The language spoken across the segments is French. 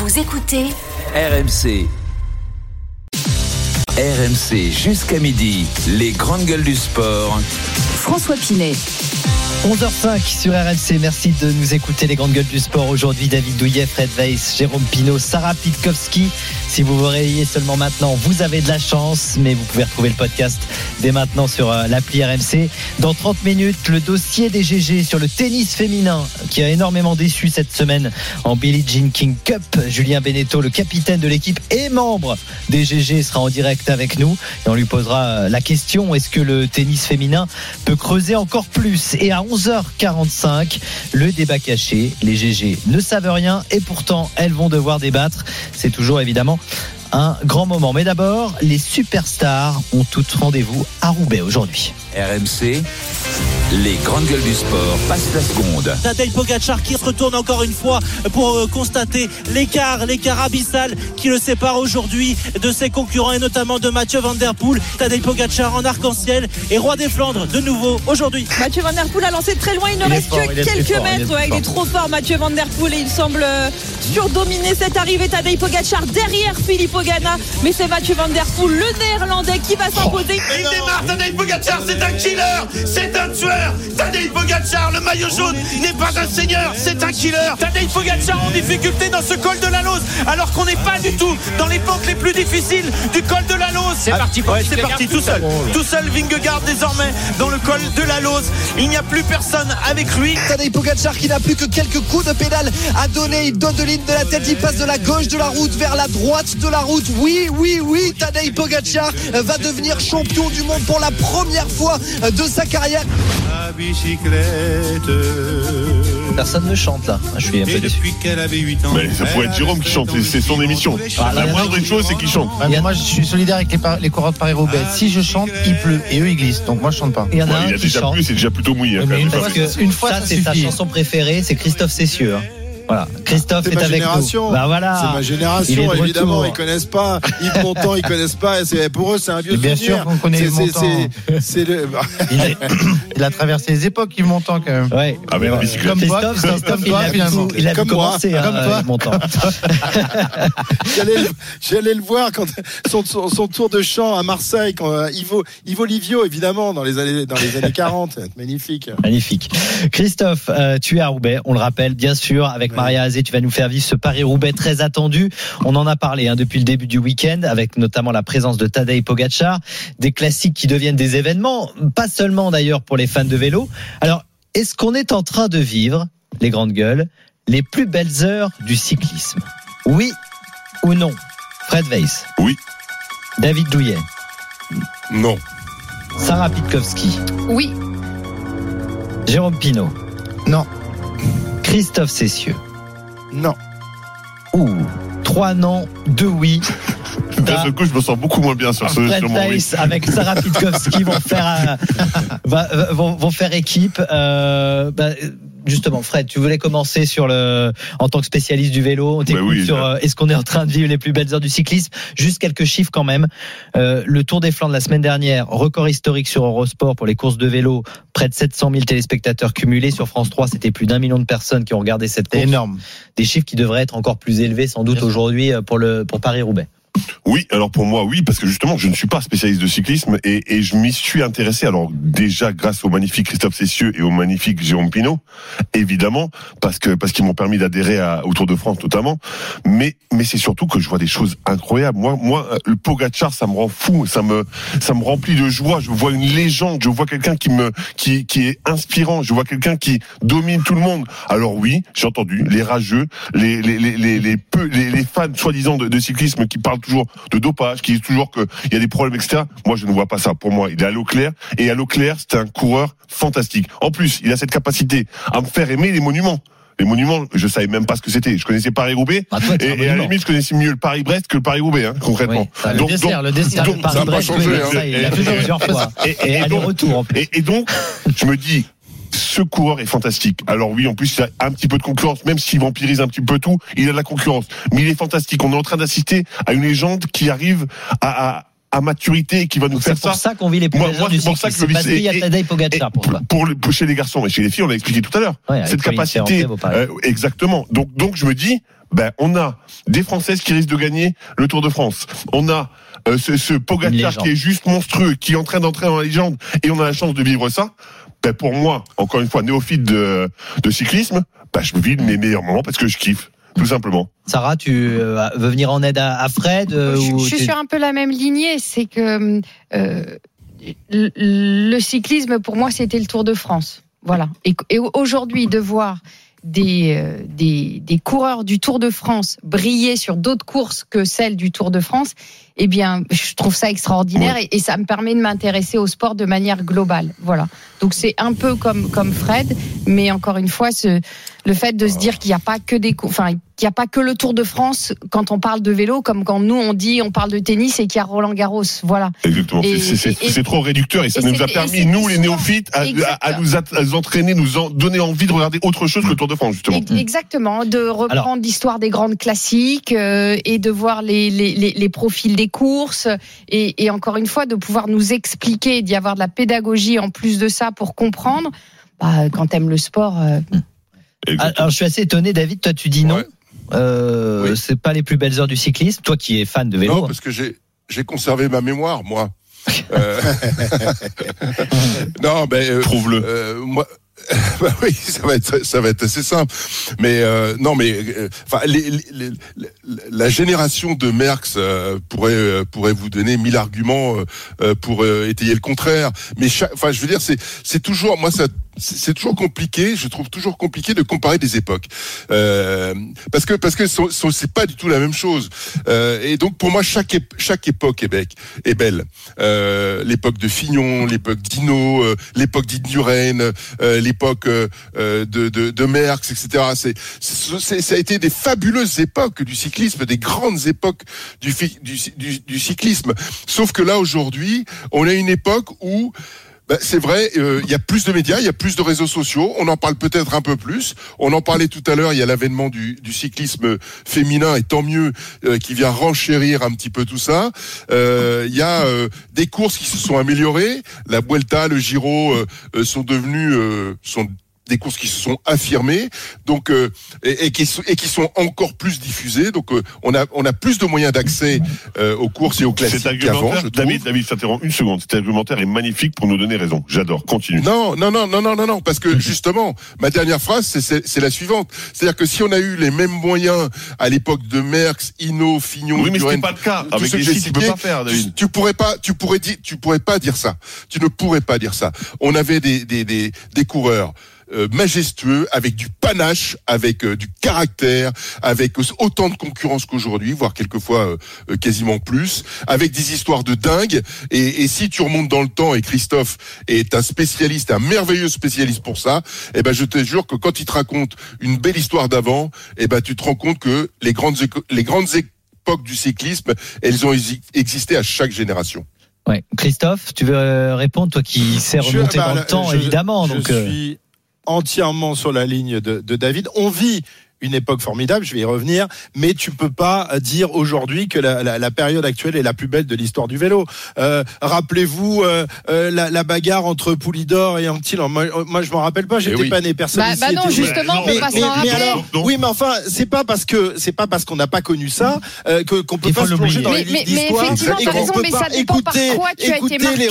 Vous écoutez RMC. RMC jusqu'à midi, les grandes gueules du sport. François Pinet. 11h05 sur RMC, merci de nous écouter les grandes gueules du sport. Aujourd'hui, David Douillet, Fred Weiss, Jérôme Pinault, Sarah Pitkowski. Si vous vous réveillez seulement maintenant, vous avez de la chance, mais vous pouvez retrouver le podcast dès maintenant sur l'appli RMC. Dans 30 minutes, le dossier des GG sur le tennis féminin qui a énormément déçu cette semaine en Billie Jean King Cup. Julien Beneteau, le capitaine de l'équipe et membre des GG, sera en direct avec nous et on lui posera la question, est-ce que le tennis féminin peut creuser encore plus? Et à 11h45, le débat caché, les GG ne savent rien et pourtant elles vont devoir débattre. C'est toujours évidemment un grand moment. Mais d'abord, les superstars ont toutes rendez-vous à Roubaix aujourd'hui. RMC, les grandes gueules du sport passent la seconde. Tadej Pogačar qui se retourne encore une fois pour constater l'écart abyssal qui le sépare aujourd'hui de ses concurrents et notamment de Mathieu Van Der Poel. Tadej Pogačar en arc-en-ciel et roi des Flandres de nouveau aujourd'hui. Mathieu Van Der Poel a lancé très loin, il ne reste que quelques mètres. Il est trop fort Mathieu Van Der Poel et il semble surdominer cette arrivée. Tadej Pogačar derrière Filippo Ganna, mais c'est Mathieu Van Der Poel, le néerlandais, qui va s'imposer. Il démarre, Tadej Pogačar, c'est un killer, c'est un tueur. Tadej Pogačar, le maillot jaune n'est pas un seigneur, c'est un killer. Tadej Pogačar en difficulté dans ce col de la Lose, alors qu'on n'est pas du tout dans les pentes les plus difficiles du col de la Lose. C'est parti, c'est parti, tout seul Vingegaard désormais dans le col de la Lose. Il n'y a plus personne avec lui. Tadej Pogačar qui n'a plus que quelques coups de pédale à donner, il donne de ligne de la tête, il passe de la gauche de la route vers la droite de la route. Oui, Tadej Pogačar va devenir champion du monde pour la première fois de sa carrière. La bicyclette. Personne ne chante là. Je suis un peu déçu. Depuis qu'elle avait 8 ans. Mais ça pourrait être Jérôme qui chante, c'est son émission. La moindre chose, c'est qu'il chante. Moi, je suis solidaire avec les coureurs de Paris-Roubaix. Si je chante, il pleut et eux ils glissent. Donc moi, je chante pas. Il y en a un Il a qui déjà chante. plu, c'est déjà plutôt mouillé. Oui, mais une fois, ça c'est sa suffit. chanson préférée, c'est Christophe Cessieux. Voilà, Christophe est ma avec génération. nous. Bah voilà. C'est ma Il est génération, de évidemment. retour. Ils connaissent pas. Yves Montand, ils connaissent pas. Et pour eux, c'est un vieux Bien souvenir. sûr qu'on connaît Montand. C'est le. Il a traversé les époques, Yves Montand quand même. Ouais. Ah, mais la bicyclette. Christophe, il a Comme vu moi. commencer Comme toi. Montant. J'allais le voir quand son tour de chant à Marseille, quand Ivo Livio, évidemment, dans les années 40. Magnifique. Magnifique. Christophe, tu es à Roubaix, on le rappelle, bien sûr, avec Maria Azé, tu vas nous faire vivre ce Paris-Roubaix très attendu. On en a parlé depuis le début du week-end, avec notamment la présence de Tadej Pogačar, des classiques qui deviennent des événements, pas seulement d'ailleurs pour les fans de vélo. Alors, est-ce qu'on est en train de vivre, les grandes gueules, les plus belles heures du cyclisme? Oui ou non? Fred Weiss? Oui. David Douillet? Non. Sarah Pitkowski? Oui. Jérôme Pinault? Non. Christophe Cessieux? Non. 3 non, 2 oui. D'un seul coup, je me sens beaucoup moins bien sur Fred mon oui. Weiss avec Sarah Pitkowski vont faire équipe. Justement, Fred, tu voulais commencer en tant que spécialiste du vélo. On t'écoute sur est-ce qu'on est en train de vivre les plus belles heures du cyclisme. Juste quelques chiffres quand même. Le Tour des Flandres la semaine dernière, record historique sur Eurosport pour les courses de vélo, près de 700 000 téléspectateurs cumulés. Sur France 3, c'était plus d'1 million de personnes qui ont regardé cette course. Énorme. Des chiffres qui devraient être encore plus élevés sans doute aujourd'hui pour Paris-Roubaix. Oui, alors pour moi, oui, parce que justement, je ne suis pas spécialiste de cyclisme et je m'y suis intéressé. Alors déjà grâce au magnifique Christophe Cessieux et au magnifique Jérôme Pinault, évidemment, parce qu'ils m'ont permis d'adhérer au Tour de France notamment. Mais c'est surtout que je vois des choses incroyables. Moi, le Pogačar, ça me rend fou, ça me remplit de joie. Je vois une légende, je vois quelqu'un qui est inspirant, je vois quelqu'un qui domine tout le monde. Alors oui, j'ai entendu les rageux, les fans soi-disant de cyclisme qui parlent toujours de dopage, qui disent toujours qu'il y a des problèmes, etc. Moi, je ne vois pas ça. Pour moi, il est à l'eau claire. Et à l'eau claire, c'est un coureur fantastique. En plus, il a cette capacité à me faire aimer les monuments. Les monuments, je savais même pas ce que c'était. Je connaissais Paris-Roubaix. Et à la limite, je connaissais mieux le Paris-Brest que le Paris-Roubaix, concrètement. Oui, le dessert, donc, ça n'a pas changé. Il a fait plusieurs fois. Et aller-retour. Et donc, je me dis, ce coureur est fantastique. Alors oui, en plus, il a un petit peu de concurrence, même s'il vampirise un petit peu tout, il a de la concurrence. Mais il est fantastique. On est en train d'assister à une légende qui arrive à maturité et qui va nous faire ça. C'est pour ça qu'on vit les plus belles heures du cyclisme. C'est parce qu'il y a Tadej Pogačar pour toi. Chez les garçons, mais chez les filles, on l'a expliqué tout à l'heure. Ouais, cette capacité, exactement. Donc je me dis, on a des Françaises qui risquent de gagner le Tour de France. On a ce Pogacar qui est juste monstrueux, qui est en train d'entrer dans la légende, et on a la chance de vivre ça. Pour moi, encore une fois, néophyte de cyclisme, je vis mes meilleurs moments parce que je kiffe, tout simplement. Sarah, tu veux venir en aide à Fred Je suis sur un peu la même lignée, c'est que le cyclisme, pour moi, c'était le Tour de France. Voilà. Et aujourd'hui, de voir des coureurs du Tour de France briller sur d'autres courses que celles du Tour de France, eh bien, je trouve ça extraordinaire et ça me permet de m'intéresser au sport de manière globale. Voilà. Donc c'est un peu comme Fred, mais encore une fois, le fait de se dire qu'il n'y a pas que qu'il n'y a pas que le Tour de France quand on parle de vélo, comme quand nous on parle de tennis et qu'il y a Roland Garros. Voilà. Exactement. C'est trop réducteur et ça nous a permis, nous les néophytes, à nous entraîner, donner envie de regarder autre chose que le Tour de France, justement. Exactement. De reprendre l'histoire des grandes classiques et de voir les profils des courses et encore une fois de pouvoir nous expliquer, d'y avoir de la pédagogie en plus de ça pour comprendre. Quand t'aimes le sport. Alors je suis assez étonné, David. Toi, tu dis non. C'est pas les plus belles heures du cyclisme. Toi, qui es fan de vélo. Non, parce que j'ai conservé ma mémoire, moi. Non, mais prouve-le. Moi. Oui, ça va être assez simple. Mais la génération de Merckx pourrait vous donner 1000 arguments pour étayer le contraire. Mais je veux dire, c'est toujours c'est toujours compliqué. Je trouve toujours compliqué de comparer des époques parce que c'est pas du tout la même chose. Et donc pour moi, chaque époque est belle. L'époque de Fignon, l'époque d'Hinault, l'époque d'Indurain, l'époque de Merckx, etc. Ça a été des fabuleuses époques du cyclisme, des grandes époques du cyclisme. Sauf que là aujourd'hui, on a une époque où c'est vrai, il y a plus de médias, il y a plus de réseaux sociaux, on en parle peut-être un peu plus. On en parlait tout à l'heure, il y a l'avènement du cyclisme féminin, et tant mieux, qui vient renchérir un petit peu tout ça. Il y a des courses qui se sont améliorées. La Vuelta, le Giro sont devenus des courses qui se sont affirmées, donc et qui sont encore plus diffusées. Donc on a plus de moyens d'accès aux courses et aux classiques qu'avant. David, s'interrompt une seconde. Cet argumentaire est magnifique pour nous donner raison. J'adore. Continue. Non, parce que justement, ma dernière phrase, c'est la suivante. C'est-à-dire que si on a eu les mêmes moyens à l'époque de Merckx, Hinault, Fignon, oui, mais c'était pas le cas. Avec les sites, tu peux pas faire, David. Tu pourrais pas dire ça. Tu ne pourrais pas dire ça. On avait des coureurs majestueux, avec du panache, avec du caractère, avec autant de concurrence qu'aujourd'hui, voire quelquefois quasiment plus, avec des histoires de dingue. Et si tu remontes dans le temps, et Christophe est un merveilleux spécialiste pour ça, je te jure que quand il te raconte une belle histoire d'avant, tu te rends compte que les grandes époques du cyclisme, elles ont existé à chaque génération. Ouais. Christophe, tu veux répondre, toi qui sais remonter dans le temps, évidemment. Je suis entièrement sur la ligne de David. On vit une époque formidable, je vais y revenir, mais tu peux pas dire aujourd'hui que la période actuelle est la plus belle de l'histoire du vélo. Rappelez-vous la bagarre entre Poulidor et Anquetil. Moi je m'en rappelle pas, j'étais pas né, personne ici non, justement, on peut pas s'en rappeler. Oui, mais enfin, c'est pas parce qu'on n'a pas connu ça qu'on peut pas se plonger dans les livres d'histoire. Mais effectivement, t'as raison, mais ça dépend par quoi tu as été marqué,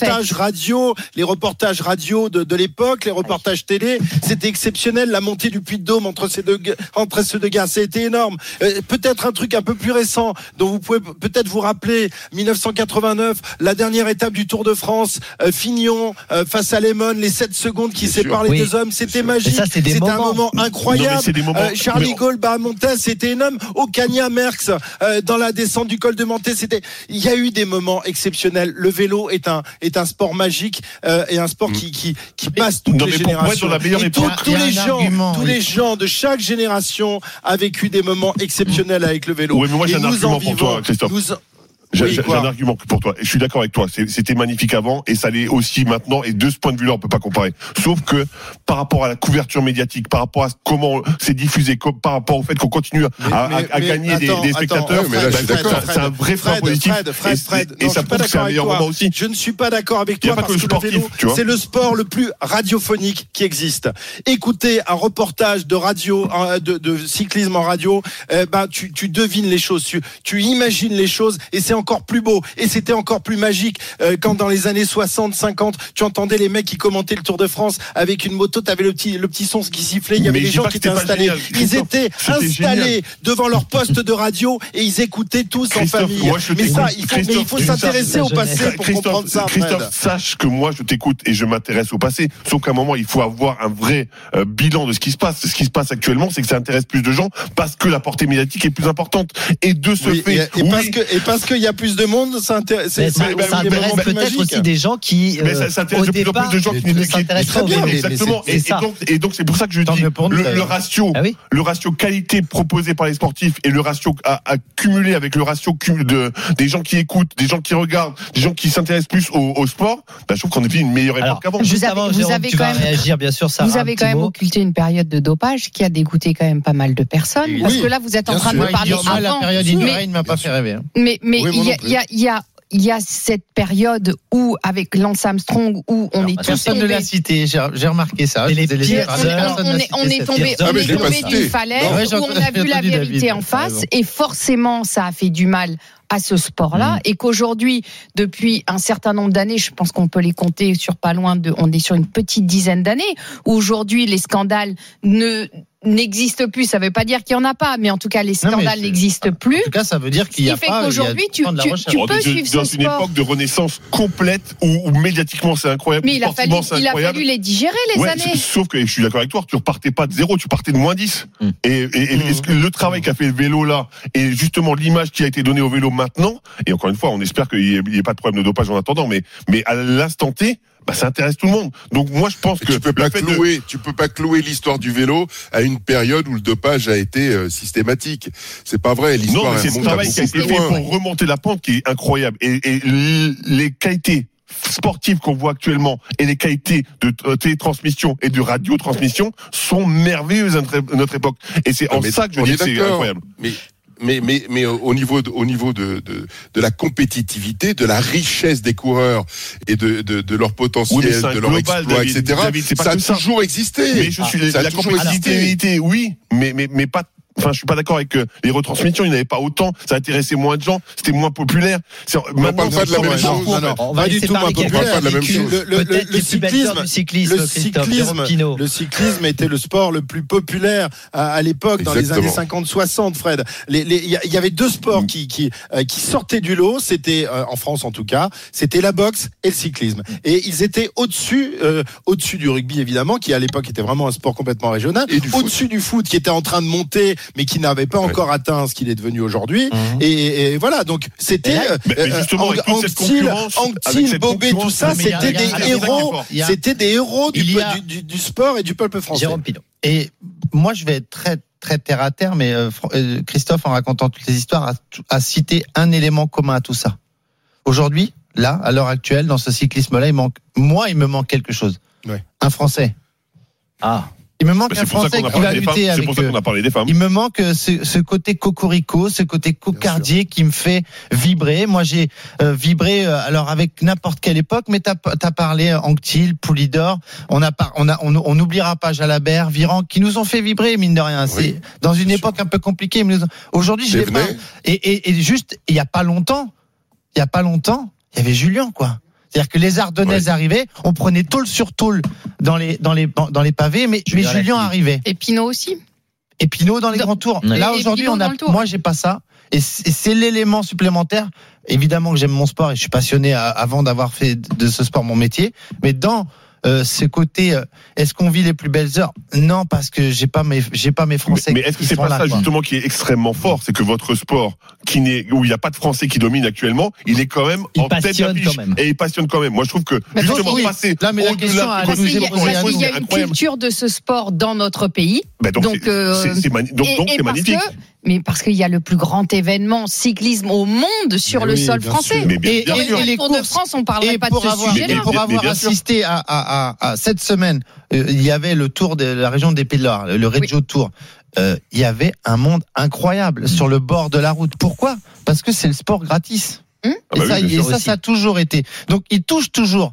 les reportages radio de l'époque, les reportages télé, c'était exceptionnel. La montée du Puy-de-Dôme entre ces deux gars, c'était énorme. Peut-être un truc un peu plus récent dont vous pouvez peut-être vous rappeler, 1989, la dernière étape du Tour de France, Fignon face à Lemon, les 7 secondes qui séparent les deux hommes, c'était magique. C'était un moment incroyable. Charlie Gaulle, Montes, c'était énorme. Ocaña, Merckx dans la descente du col de Montes, il y a eu des moments exceptionnels. Le vélo est un sport magique et un sport qui passe toutes les générations. Tous les gens de chaque génération a vécu des moments exceptionnels avec le vélo. Oui, mais moi j'ai un argument pour toi, Christophe. J'ai un argument pour toi. Je suis d'accord avec toi. C'était magnifique avant et ça l'est aussi maintenant. Et de ce point de vue-là, on peut pas comparer. Sauf que par rapport à la couverture médiatique, par rapport à comment c'est diffusé, par rapport au fait qu'on continue à gagner des spectateurs, c'est un vrai frein positif. Et ça prouve que c'est un meilleur moment aussi. Je ne suis pas d'accord avec toi parce que le vélo, c'est le sport le plus radiophonique qui existe. Écoutez un reportage de radio, de cyclisme en radio, tu devines les choses, tu imagines les choses et c'est encore plus beau et c'était encore plus magique quand dans les années 60, 50 tu entendais les mecs qui commentaient le Tour de France avec une moto, t'avais le petit son qui sifflait, il y avait des gens qui étaient installés, ils étaient installés devant leur poste de radio et ils écoutaient tous en famille. Mais il faut s'intéresser au passé pour comprendre ça. Christophe, sache que moi je t'écoute et je m'intéresse au passé, sauf qu'à un moment il faut avoir un vrai bilan de ce qui se passe. Ce qui se passe actuellement, c'est que ça intéresse plus de gens parce que la portée médiatique est plus importante et de ce fait parce qu'il y a plus de monde, ça intéresse peut-être aussi des gens qui ça intéresse de plus en plus de gens qui ne s'intéressent pas bien. Exactement. Et donc c'est pour ça que je dis le ratio qualité proposé par les sportifs et le ratio à cumuler avec le ratio des gens qui écoutent, des gens qui regardent, des gens qui s'intéressent plus au sport, je trouve qu'on est une meilleure époque qu'avant. Vous avez quand même réagir bien sûr, Sarah. Vous avez quand même occulté une période de dopage qui a dégoûté quand même pas mal de personnes parce que là vous êtes en train de parler avant. La période Indurain ne m'a pas fait rêver. Mais il y a cette période où, avec Lance Armstrong, où on est tous personne ne l'a cité, j'ai remarqué ça. On est tombé d'une falaise où on a vu la vérité en face et forcément ça a fait du mal à ce sport-là et qu'aujourd'hui, depuis un certain nombre d'années, je pense qu'on peut les compter sur pas loin on est sur une petite dizaine d'années, où aujourd'hui les scandales n'existent plus. Ça veut pas dire qu'il y en a pas, mais en tout cas les scandales n'existent plus. En tout cas, ça veut dire qu'il y a pas. Ce qui fait qu'aujourd'hui tu peux suivre ce sport. Dans une époque de renaissance complète où médiatiquement c'est incroyable. Mais il a fallu les digérer les années. Sauf que je suis d'accord avec toi, tu repartais pas de zéro, tu partais de -10. Et le travail qu'a fait le vélo là et justement l'image qui a été donnée au vélo maintenant. Et encore une fois, on espère qu'il y ait pas de problème de dopage en attendant, mais à l'instant T. Ça intéresse tout le monde. Donc moi je pense que tu peux pas clouer l'histoire du vélo à une période où le dopage a été systématique. C'est pas vrai. L'histoire c'est le travail qui a été fait pour remonter la pente qui est incroyable. Et les qualités sportives qu'on voit actuellement et les qualités de télétransmission et de radiotransmission sont merveilleuses à notre époque. Et c'est en ça que je dis que c'est incroyable. Mais au niveau de la compétitivité, de la richesse des coureurs et de leur potentiel, de leur exploit, etc. Ça a toujours existé. Mais la compétitivité, oui, mais pas. Enfin, je suis pas d'accord avec les retransmissions. Il n'y avait pas autant. Ça intéressait moins de gens. C'était moins populaire. On ne parle pas de la même chose. On va du tout. On parle pas de la même chose. Le cyclisme était le sport le plus populaire à l'époque, dans les années 50-60, Fred. Il y avait deux sports qui sortaient du lot. C'était, en France en tout cas, c'était la boxe et le cyclisme. Et ils étaient au-dessus du rugby, évidemment, qui à l'époque était vraiment un sport complètement régional. Au-dessus du foot, qui était en train de monter, mais qui n'avait pas encore atteint ce qu'il est devenu aujourd'hui. Et voilà, donc c'était Anctil, Bobet, tout ça, c'était des héros. C'était des héros du sport et du peuple français. Jérôme Pinot. Et moi, je vais être très très terre à terre, mais Christophe, en racontant toutes les histoires, a cité un élément commun à tout ça. Aujourd'hui, là, à l'heure actuelle, dans ce cyclisme-là, il me manque quelque chose. Ouais. Un Français. Il me manque un Français qui va lutter avec eux. C'est pour ça qu'on a parlé des femmes. Il me manque ce côté cocorico, ce côté cocardier qui me fait vibrer. Moi, j'ai vibré alors avec n'importe quelle époque, mais t'as parlé Anctil, Poulidor. On n'oubliera pas Jalabert, Viran, qui nous ont fait vibrer, mine de rien. C'est dans une époque un peu compliquée. Mais aujourd'hui, je l'ai pas. Et juste, il y a pas longtemps, il y avait Julien, quoi. C'est-à-dire que les Ardennaises arrivaient, on prenait tôle sur tôle dans les pavés, mais Julien arrivait. Et Pinot aussi. Et Pinot dans les grands tours. Là aujourd'hui, moi j'ai pas ça. Et c'est l'élément supplémentaire. Évidemment que j'aime mon sport et je suis passionné avant d'avoir fait de ce sport mon métier. Mais dans ce côté, est-ce qu'on vit les plus belles heures ? Non, parce que j'ai pas mes Français. Mais est-ce que c'est pas ça justement qui est extrêmement fort, c'est que votre sport, où il n'y a pas de Français qui domine actuellement, il est quand même en tête d'affiche et il passionne quand même. Moi, je trouve que justement passer il y a une culture de ce sport dans notre pays. Donc c'est magnifique. Mais parce qu'il y a le plus grand événement cyclisme au monde sur le sol français. Et les Tour de France, on ne parlerait pas de ce sujet-là. Pour avoir assisté à cette semaine, il y avait le Tour de la région des Pays de la Loire, le Regio Tour. Il y avait un monde incroyable sur le bord de la route. Pourquoi ? Parce que c'est le sport gratis. Et ça a toujours été. Donc, il touche toujours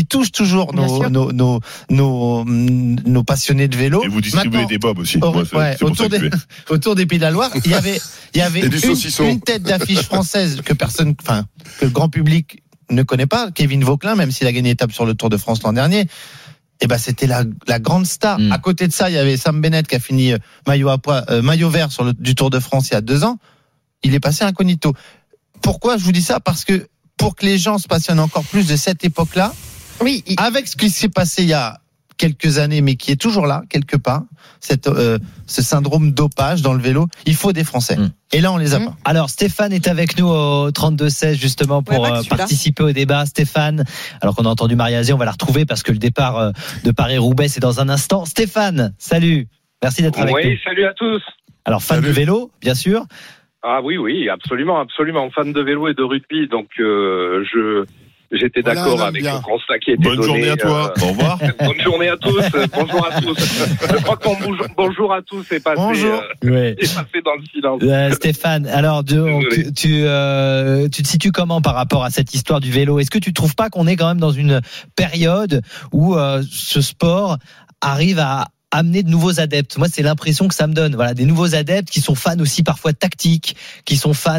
nos passionnés de vélo. Et vous distribuez des bobs aussi. Autour des Pays de la Loire, il y avait une tête d'affiche française que le grand public ne connaît pas, Kevin Vauquelin, même s'il a gagné étape sur le Tour de France l'an dernier. Et c'était la grande star. À côté de ça, il y avait Sam Bennett qui a fini maillot vert du Tour de France il y a 2 ans. Il est passé incognito. Pourquoi je vous dis ça ? Parce que pour que les gens se passionnent encore plus de cette époque-là, avec ce qui s'est passé il y a quelques années, mais qui est toujours là, quelque part, ce syndrome dopage dans le vélo, il faut des Français. Et là, on les a pas. Alors, Stéphane est avec nous au 32-16, justement, pour participer au débat. Stéphane, alors qu'on a entendu Maria Azé, on va la retrouver parce que le départ de Paris-Roubaix, c'est dans un instant. Stéphane, salut. Merci d'être avec nous. Oui, salut à tous. Alors, fan de vélo, bien sûr. Ah oui, absolument. Fan de vélo et de rugby, donc j'étais d'accord avec le constat qui était donné. Bonne journée à toi. Au revoir. Bonne journée à tous. Bonjour à tous. Je crois que ton bonjour à tous est passé, est passé dans le silence. Stéphane, alors tu te situes comment par rapport à cette histoire du vélo ? Est-ce que tu trouves pas qu'on est quand même dans une période où ce sport arrive à amener de nouveaux adeptes? Moi, c'est l'impression que ça me donne. Voilà, des nouveaux adeptes qui sont fans aussi parfois de tactique, qui sont fans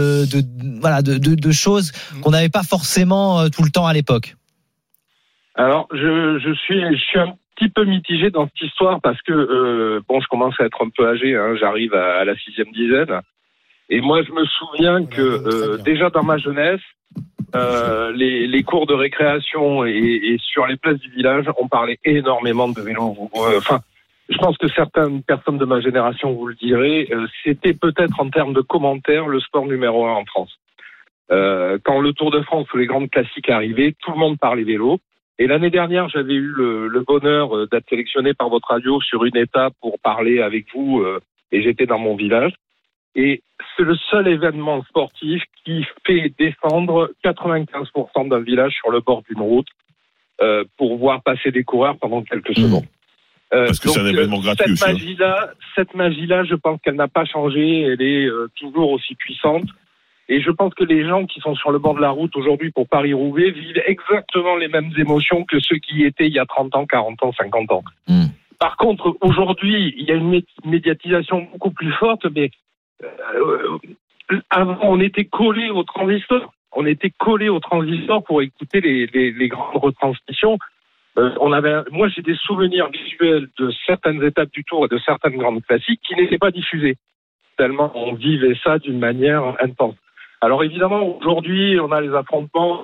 de choses qu'on n'avait pas forcément tout le temps à l'époque. Alors, je suis un petit peu mitigé dans cette histoire parce que je commence à être un peu âgé. J'arrive à la 6e dizaine, et moi, je me souviens que déjà dans ma jeunesse, les cours de récréation et sur les places du village, on parlait énormément de vélo. Je pense que certaines personnes de ma génération vous le direz, c'était peut-être en termes de commentaires le sport numéro 1 en France. Quand le Tour de France ou les grandes classiques arrivaient, tout le monde parlait vélo. Et l'année dernière, j'avais eu le bonheur d'être sélectionné par votre radio sur une étape pour parler avec vous, et j'étais dans mon village. Et c'est le seul événement sportif qui fait descendre 95% d'un village sur le bord d'une route pour voir passer des coureurs pendant quelques secondes. Parce que c'est un événement gratuit aussi. Cette magie-là, je pense qu'elle n'a pas changé. Elle est toujours aussi puissante. Et je pense que les gens qui sont sur le bord de la route aujourd'hui pour Paris-Roubaix vivent exactement les mêmes émotions que ceux qui y étaient il y a 30 ans, 40 ans, 50 ans. Par contre, aujourd'hui, il y a une médiatisation beaucoup plus forte, mais avant, on était collés au transistor. Pour écouter les grandes retransmissions. Moi, j'ai des souvenirs visuels de certaines étapes du Tour et de certaines grandes classiques qui n'étaient pas diffusées. Tellement on vivait ça d'une manière intense. Alors évidemment, aujourd'hui, on a les affrontements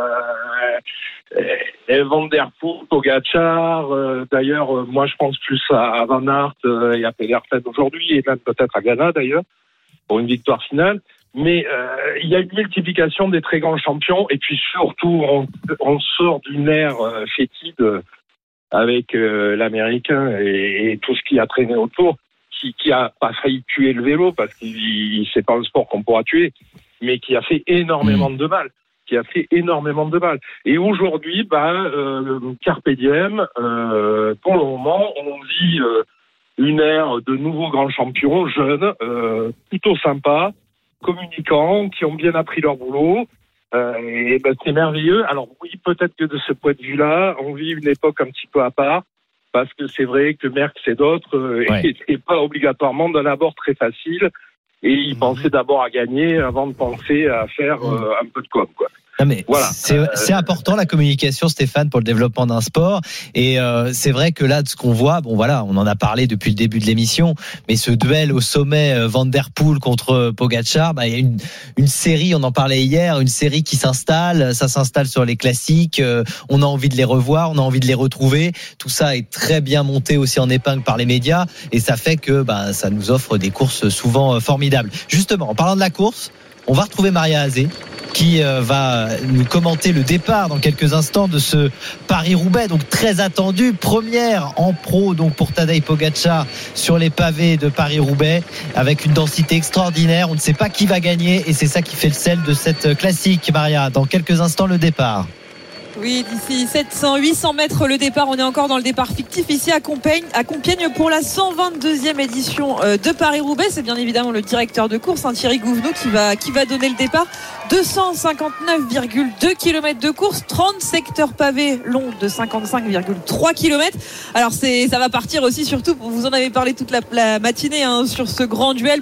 Van der Poel, Pogačar. D'ailleurs, moi, je pense plus à Van Aert et à Pedersen aujourd'hui, et même peut-être à Ghana d'ailleurs, pour une victoire finale. Mais il y a une multiplication des très grands champions, et puis surtout, on sort d'une ère fétide avec l'Américain et tout ce qui a traîné autour, qui a pas failli tuer le vélo, parce que c'est pas un sport qu'on pourra tuer, mais qui a fait énormément de mal. Et aujourd'hui, carpe diem, pour le moment, on vit une ère de nouveaux grands champions, jeunes, plutôt sympas, communicants, qui ont bien appris leur boulot. C'est merveilleux. Alors oui, peut-être que de ce point de vue-là, on vit une époque un petit peu à part, parce que c'est vrai que Merckx et d'autres n'étaient pas obligatoirement d'un abord très facile, et ils pensaient d'abord à gagner avant de penser à faire un peu de com', quoi. Non mais voilà. C'est important la communication, Stéphane, pour le développement d'un sport. Et c'est vrai que là, de ce qu'on voit, on en a parlé depuis le début de l'émission, mais ce duel au sommet Van der Poel contre Pogačar, il y a une série, on en parlait hier, une série qui s'installe. Ça s'installe sur les classiques. On a envie de les revoir, on a envie de les retrouver. Tout ça est très bien monté aussi en épingle par les médias, et ça fait que ça nous offre des courses souvent formidables. Justement, en parlant de la course, on va retrouver Maria Azé qui va nous commenter le départ dans quelques instants de ce Paris-Roubaix, donc très attendu, première en pro donc pour Tadej Pogačar sur les pavés de Paris-Roubaix, avec une densité extraordinaire. On ne sait pas qui va gagner et c'est ça qui fait le sel de cette classique. Maria, dans quelques instants le départ. Oui, d'ici 700-800 mètres le départ. On est encore dans le départ fictif ici à Compiègne pour la 122e édition de Paris-Roubaix. C'est bien évidemment le directeur de course, Thierry Gouvenou, qui va donner le départ. 259,2 km de course, 30 secteurs pavés longs de 55,3 km. Alors ça va partir aussi surtout, vous en avez parlé toute la matinée sur ce grand duel,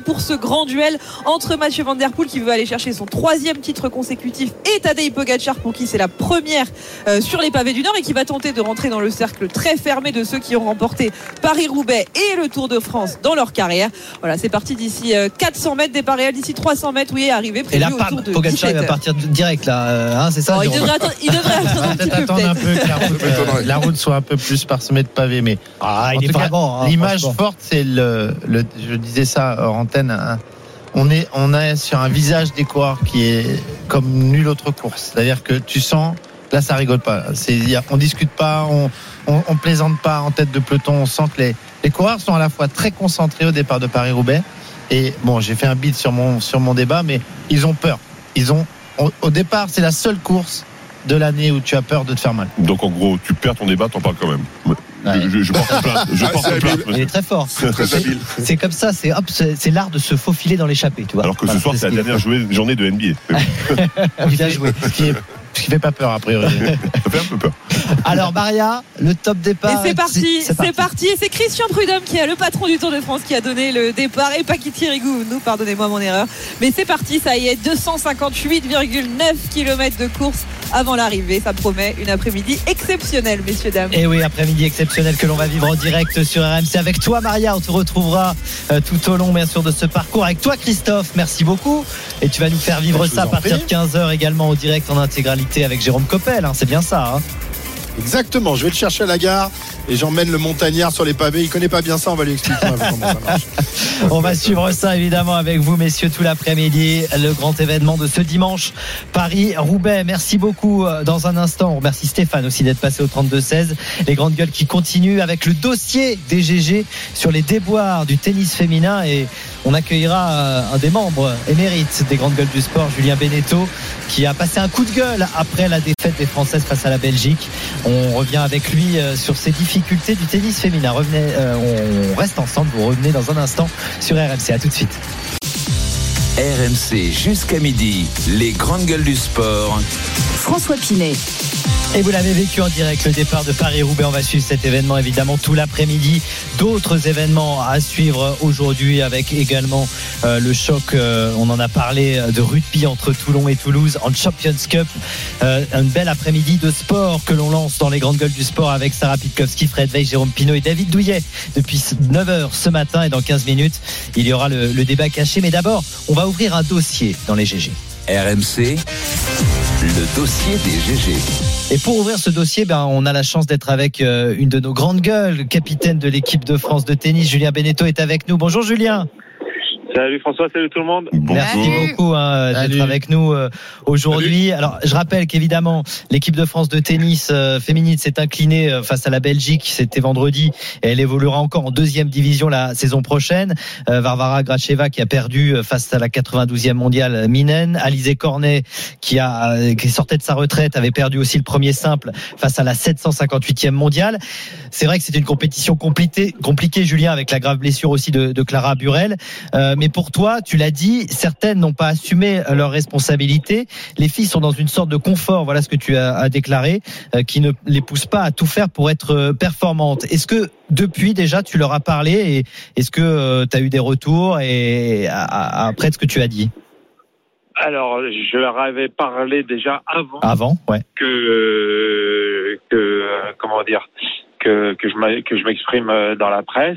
entre Mathieu Van Der Poel qui veut aller chercher son 3e titre consécutif et Tadej Pogačar pour qui c'est la première sur les pavés du Nord et qui va tenter de rentrer dans le cercle très fermé de ceux qui ont remporté Paris-Roubaix et le Tour de France dans leur carrière. Voilà, c'est parti d'ici 400 mètres, départ réel d'ici 300 mètres, oui, arrivé prévu autour de Pogačar il va partir direct là, c'est ça. Il devrait attendre un peu que la route soit un peu plus parsemée de pavés, mais il est vraiment l'image forte, c'est je disais ça hors antenne. On est sur un visage des coureurs qui est comme nulle autre course. C'est-à-dire que tu sens, là ça rigole pas. On discute pas, on plaisante pas en tête de peloton. On sent que les coureurs sont à la fois très concentrés au départ de Paris-Roubaix. Et bon, j'ai fait un beat sur mon débat, mais ils ont peur. Au départ, c'est la seule course de l'année où tu as peur de te faire mal. Donc en gros, tu perds ton débat, t'en parles quand même. Je porte plainte. Il est très fort. C'est très habile. C'est comme ça, c'est l'art de se faufiler dans l'échappée, tu vois. Alors que ce soir, c'est la dernière journée de NBA. Bien joué. Ce qui fait pas peur, a priori. Ça fait un peu peur. Alors, Maria, le top départ. Et c'est parti. Et c'est Christian Prudhomme qui est le patron du Tour de France qui a donné le départ et pas Thierry Gouvenou, pardonnez-moi mon erreur. Mais c'est parti, ça y est, 258,9 km de course avant l'arrivée. Ça promet une après-midi exceptionnelle, messieurs, dames. Et oui, après-midi exceptionnel que l'on va vivre en direct sur RMC avec toi, Maria. On te retrouvera tout au long, bien sûr, de ce parcours. Avec toi, Christophe, merci beaucoup. Et tu vas nous faire vivre ça à partir de 15h également en direct en intégralité avec Jérôme Coppel, c'est bien ça. Exactement, je vais le chercher à la gare et j'emmène le montagnard sur les pavés. Il connaît pas bien ça, on va lui expliquer comment ça marche. On va suivre ça évidemment avec vous, messieurs, tout l'après-midi. Le grand événement de ce dimanche, Paris-Roubaix. Merci beaucoup. Dans un instant, on remercie Stéphane aussi d'être passé au 32-16. Les grandes gueules qui continuent avec le dossier des GG sur les déboires du tennis féminin. Et on accueillera un des membres émérites des grandes gueules du sport, Julien Beneteau, qui a passé un coup de gueule après la défaite des Françaises face à la Belgique. On revient avec lui sur ces difficultés du tennis féminin. On reste ensemble, vous revenez dans un instant sur RMC. À tout de suite. RMC jusqu'à midi, les grandes gueules du sport. François Pinet. Et vous l'avez vécu en direct, le départ de Paris-Roubaix. On va suivre cet événement évidemment tout l'après-midi. D'autres événements à suivre aujourd'hui avec également le choc, on en a parlé, de rugby entre Toulon et Toulouse en Champions Cup. Un bel après-midi de sport que l'on lance dans les grandes gueules du sport avec Sarah Pitkowski, Fred Weiss, Jérôme Pinault et David Douillet depuis 9h ce matin. Et dans 15 minutes, il y aura le débat caché. Mais d'abord, on va ouvrir un dossier dans les GG. RMC, le dossier des GG. Et pour ouvrir ce dossier, on a la chance d'être avec une de nos grandes gueules, capitaine de l'équipe de France de tennis. Julien Beneteau est avec nous. Bonjour Julien. Salut François, salut tout le monde. Merci beaucoup d'être avec nous aujourd'hui. Salut. Alors, je rappelle qu'évidemment, l'équipe de France de tennis féminine s'est inclinée face à la Belgique. C'était vendredi et elle évoluera encore en deuxième division la saison prochaine. Varvara Gracheva qui a perdu face à la 92e mondiale Minen. Alizé Cornet qui sortait de sa retraite avait perdu aussi le premier simple face à la 758e mondiale. C'est vrai que c'est une compétition compliquée, Julien, avec la grave blessure aussi de Clara Burel. Mais pour toi, tu l'as dit, certaines n'ont pas assumé leurs responsabilités. Les filles sont dans une sorte de confort, voilà ce que tu as déclaré, qui ne les pousse pas à tout faire pour être performantes. Est-ce que depuis déjà tu leur as parlé et est-ce que tu as eu des retours et après de ce que tu as dit? Alors, je leur avais parlé déjà avant, ouais. que je m'exprime dans la presse.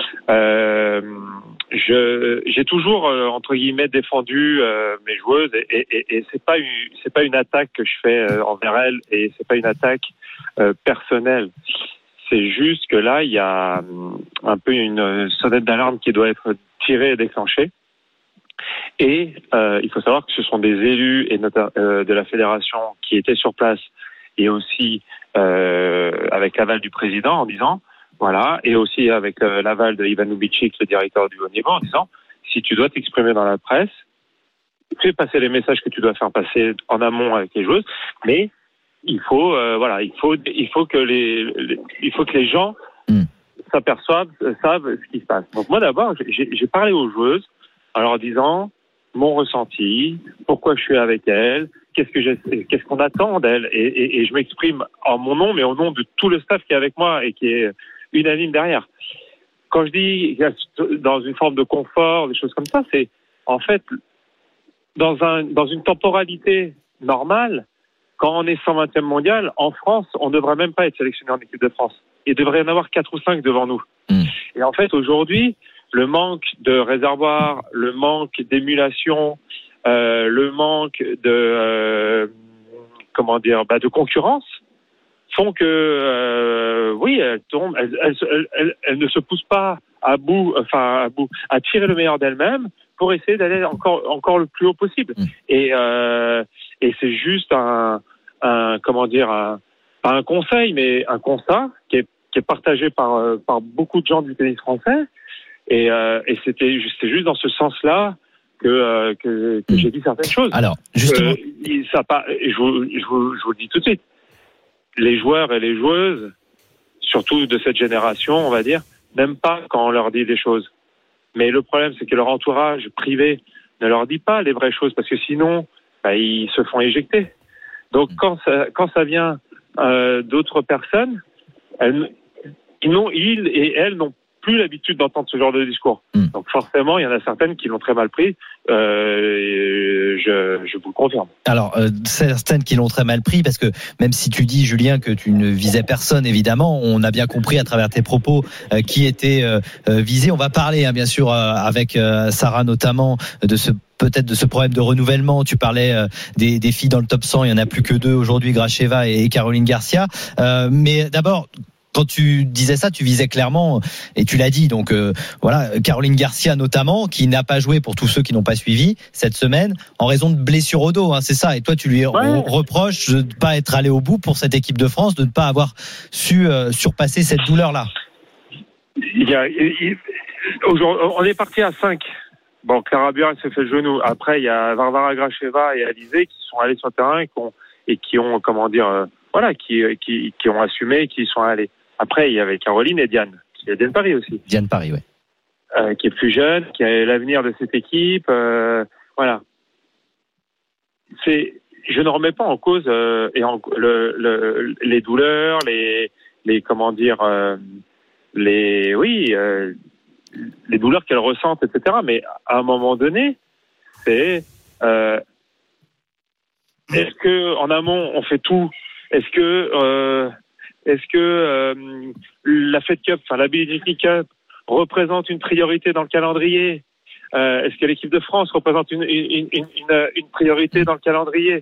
J'ai toujours entre guillemets défendu mes joueuses et c'est pas une attaque que je fais envers elles et c'est pas une attaque personnelle. C'est juste que là il y a un peu une sonnette d'alarme qui doit être tirée et déclenchée. Et il faut savoir que ce sont des élus et de la fédération qui étaient sur place et aussi avec l'aval du président en disant voilà, et aussi avec l'aval de Ivan Lubitschik, le directeur du haut niveau, en disant si tu dois t'exprimer dans la presse, fais passer les messages que tu dois faire passer en amont avec les joueuses, mais il faut que les gens s'aperçoivent, savent ce qui se passe. Donc moi d'abord, j'ai parlé aux joueuses en leur disant mon ressenti, pourquoi je suis avec elles, qu'est-ce qu'on attend d'elles, et je m'exprime en mon nom, mais au nom de tout le staff qui est avec moi et qui est unanime derrière. Quand je dis dans une forme de confort, des choses comme ça, c'est en fait dans une temporalité normale. Quand on est 120e mondial, en France, on ne devrait même pas être sélectionné en équipe de France. Il devrait y en avoir 4 ou 5 devant nous. Et en fait, aujourd'hui, le manque de réservoirs, le manque d'émulation, le manque de de concurrence font que elles tombent, elles ne se poussent pas à tirer le meilleur d'elles-mêmes pour essayer d'aller encore le plus haut possible. Et c'est juste pas un conseil, mais un constat qui est partagé par beaucoup de gens du tennis français. Et c'était juste dans ce sens-là que j'ai dit certaines choses. Alors, justement, je vous le dis tout de suite. Les joueurs et les joueuses, surtout de cette génération, on va dire, n'aiment pas quand on leur dit des choses. Mais le problème, c'est que leur entourage privé ne leur dit pas les vraies choses, parce que sinon, ils se font éjecter. Donc, quand ça vient d'autres personnes, ils et elles n'ont plus l'habitude d'entendre ce genre de discours. Donc forcément, il y en a certaines qui l'ont très mal pris. Je vous le confirme. Alors, certaines qui l'ont très mal pris, parce que même si tu dis, Julien, que tu ne visais personne, évidemment, on a bien compris à travers tes propos qui était visé. On va parler, bien sûr, avec Sarah notamment, de ce problème de renouvellement. Tu parlais des filles dans le top 100, il n'y en a plus que 2 aujourd'hui, Gracheva et Caroline Garcia. Mais d'abord, quand tu disais ça, tu visais clairement, et tu l'as dit, donc Caroline Garcia notamment, qui n'a pas joué, pour tous ceux qui n'ont pas suivi cette semaine, en raison de blessure au dos, c'est ça. Et toi, tu lui reproches de ne pas être allé au bout pour cette équipe de France, de ne pas avoir su surpasser cette douleur-là. On est parti à 5. Bon, Clara Burel s'est fait le genou. Après, il y a Varvara Gracheva et Alizé qui sont allés sur le terrain et qui ont assumé, qui y sont allés. Après, il y avait Caroline et Diane, qui est Diane Paris aussi. Diane Paris, oui. Qui est plus jeune, qui a l'avenir de cette équipe. Voilà. Je ne remets pas en cause les douleurs, les douleurs qu'elles ressentent, etc. Mais à un moment donné, c'est est-ce que en amont on fait tout? Est-ce que la Fed Cup, la Billie Jean Cup représente une priorité dans le calendrier? Est-ce que l'équipe de France représente une priorité dans le calendrier?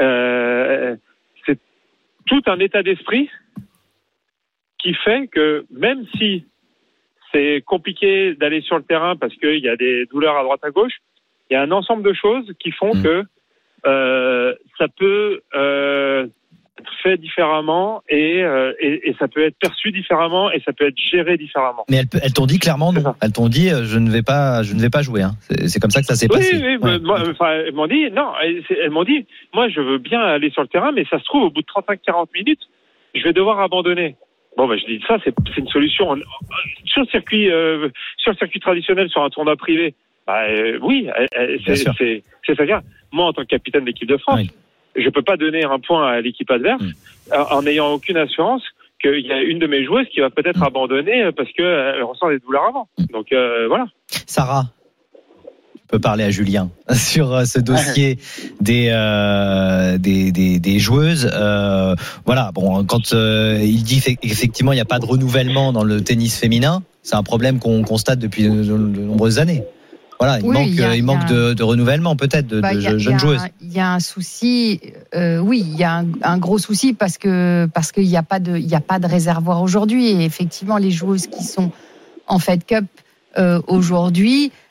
C'est tout un état d'esprit qui fait que même si c'est compliqué d'aller sur le terrain parce qu'il y a des douleurs à droite à gauche, il y a un ensemble de choses qui font que ça peut être fait différemment et ça peut être perçu différemment et ça peut être géré différemment. Mais elles t'ont dit clairement non. Elles t'ont dit je ne vais pas jouer. C'est comme ça que ça s'est passé. Oui, ouais. Elles m'ont dit non. Elles m'ont dit moi je veux bien aller sur le terrain, mais ça se trouve au bout de 35-40 minutes, je vais devoir abandonner. Bon, je dis ça, c'est une solution sur le circuit traditionnel, sur un tournoi privé. Oui, c'est ça. Moi, en tant que capitaine de l'équipe de France, je peux pas donner un point à l'équipe adverse en n'ayant aucune assurance qu'il y a une de mes joueuses qui va peut-être abandonner parce qu'elle ressent des douleurs avant. Donc voilà. Sarah, tu peux parler à Julien sur ce dossier des joueuses. Voilà. Bon, quand il dit effectivement il n'y a pas de renouvellement dans le tennis féminin, c'est un problème qu'on constate depuis de nombreuses années. Voilà, il manque de renouvellement peut-être de jeunes joueuses. Il y a un souci, il y a un gros souci parce qu'il n'y a pas de réservoir aujourd'hui et effectivement les joueuses qui sont en Fed Cup aujourd'hui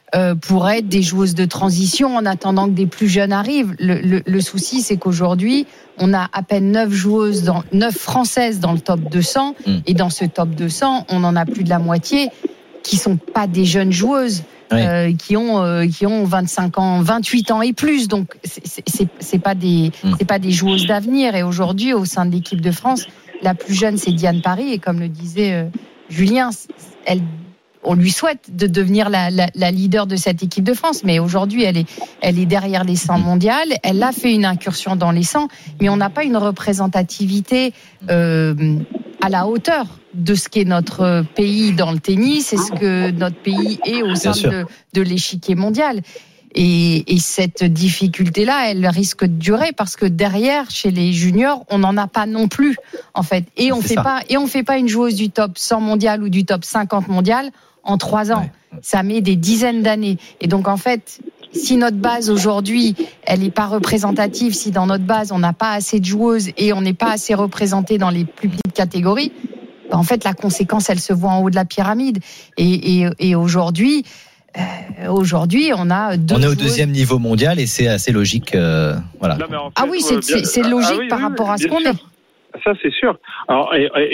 pourraient être des joueuses de transition en attendant que des plus jeunes arrivent. Le souci, c'est qu'aujourd'hui, on a à peine 9 Françaises dans le top 200, et dans ce top 200, on en a plus de la moitié qui sont pas des jeunes joueuses. Qui ont 25 ans, 28 ans et plus, donc c'est pas des joueuses d'avenir. Et aujourd'hui, au sein de l'équipe de France, la plus jeune, c'est Diane Paris, et comme le disait Julien, on lui souhaite de devenir la leader de cette équipe de France, mais aujourd'hui elle est derrière les 100 mondiales. Elle a fait une incursion dans les 100, mais on n'a pas une représentativité à la hauteur de ce qu'est notre pays dans le tennis et ce que notre pays est au sein de l'échiquier mondial. Et cette difficulté-là, elle risque de durer parce que derrière, chez les juniors, on n'en a pas non plus, en fait. Et on fait pas une joueuse du top 100 mondial ou du top 50 mondial en 3 ans. Ouais. Ça met des dizaines d'années. Et donc, en fait, si notre base aujourd'hui, elle n'est pas représentative, si dans notre base, on n'a pas assez de joueuses et on n'est pas assez représenté dans les plus petites catégories, en fait, la conséquence, elle se voit en haut de la pyramide. Et aujourd'hui, on a on est au deuxième niveau mondial et c'est assez logique. Voilà. Non, en fait, oui, c'est logique par rapport à ce qu'on est. Ça, c'est sûr. Alors,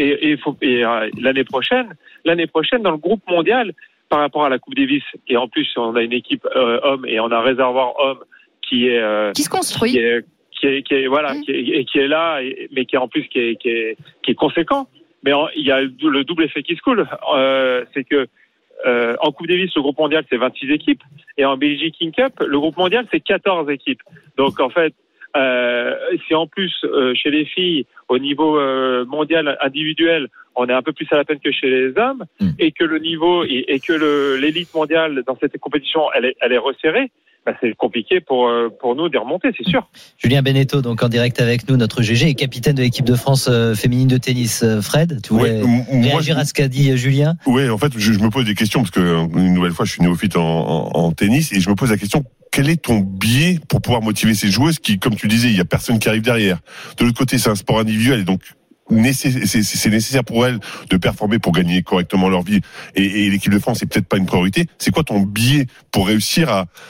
l'année prochaine, dans le groupe mondial, par rapport à la Coupe Davis, et en plus, on a une équipe homme et on a un réservoir homme qui se construit, qui est là, mais qui est en plus qui est conséquent. Mais il y a le double effet qui se coule. C'est que en Coupe Davis, le groupe mondial, c'est 26 équipes. Et en Belgique King Cup, le groupe mondial, c'est 14 équipes. Donc, en fait, si en plus, chez les filles, au niveau mondial individuel, on est un peu plus à la peine que chez les hommes, et que le niveau, et que l'élite mondiale dans cette compétition, elle est resserrée, c'est compliqué pour nous de remonter, c'est sûr. Julien Beneteau, donc en direct avec nous, notre GG et capitaine de l'équipe de France féminine de tennis. Fred, tu voulais réagir à ce qu'a dit Julien? Oui, en fait, je me pose des questions parce que une nouvelle fois, je suis néophyte en tennis et je me pose la question: quel est ton biais pour pouvoir motiver ces joueuses qui, comme tu disais, il y a personne qui arrive derrière. De l'autre côté, c'est un sport individuel et donc c'est nécessaire pour elles de performer pour gagner correctement leur vie, et l'équipe de France c'est peut-être pas une priorité. C'est quoi ton biais pour réussir